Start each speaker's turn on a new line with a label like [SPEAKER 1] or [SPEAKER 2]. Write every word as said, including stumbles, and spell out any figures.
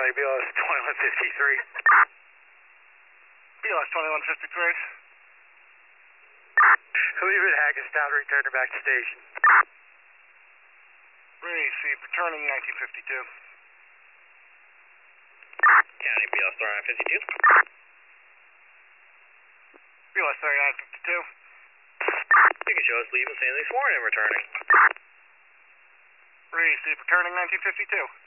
[SPEAKER 1] County B L S twenty-one fifty-three.
[SPEAKER 2] B L S twenty-one fifty-three.
[SPEAKER 1] Leave it Hackettstown, return her back to station.
[SPEAKER 2] Receive, returning nineteen fifty-two.
[SPEAKER 3] County B L S thirty-nine fifty-two.
[SPEAKER 2] B L S thirty-nine fifty-two.
[SPEAKER 3] You can show us leaving San Luis Warren and returning.
[SPEAKER 2] Receive, returning nineteen fifty-two.